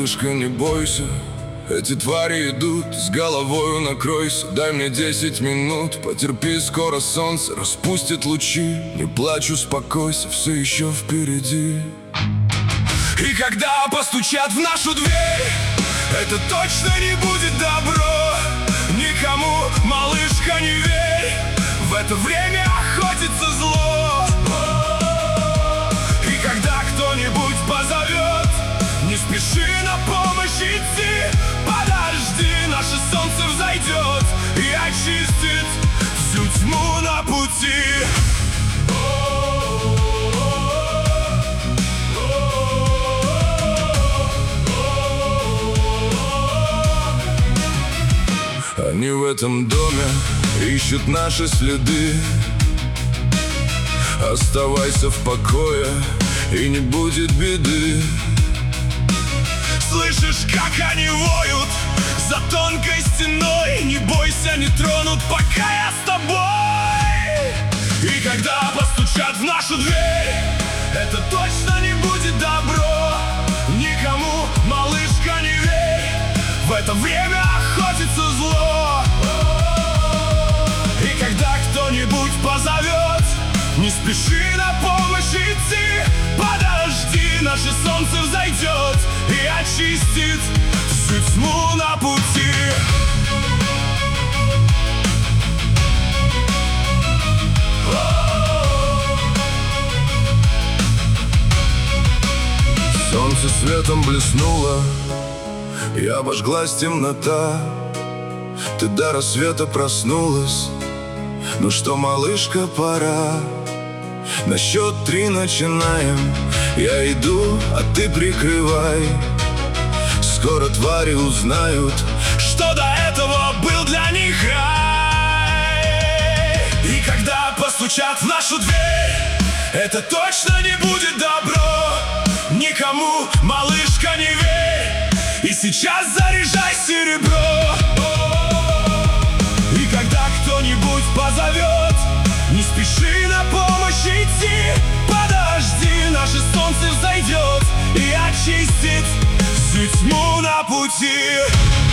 малышка, не бойся, эти твари идут, с головою накройся. Дай мне 10 минут, потерпи, скоро солнце распустит лучи. Не плачь, успокойся, все еще впереди. И когда постучат в нашу дверь, это точно не будет добро. Никому, малышка, не верь, в это время охотится зло. И когда кто-нибудь позовет, не спеши на помощь идти. Подожди, наше солнце взойдет и очистит всю тьму на пути. Они в этом доме ищут наши следы. Оставайся в покое, и не будет беды. Слышишь, как они воют за тонкой стеной? Не бойся, не тронут, пока я с тобой. И когда постучат в нашу дверь, это точно не будет добро. Никому, малышка, не верь, в это время охотится зло. И когда кто-нибудь позовет, не спеши на помощь идти. Подожди, наше солнце взойдет и очистит всю тьму на пути. Солнце светом блеснуло, и обожглась темнота. Ты до рассвета проснулась. Ну что, малышка, пора. На счет 3 начинаем. Я иду, а ты прикрывай. Скоро твари узнают, что до этого был для них рай. И когда постучат в нашу дверь, это точно не будет добро. Никому, малышка, не верь, и сейчас заряжай серебро. И когда кто-нибудь позовет, не спеши на помощь идти. Подожди, наше солнце взойдет и очистит всю тьму на пути.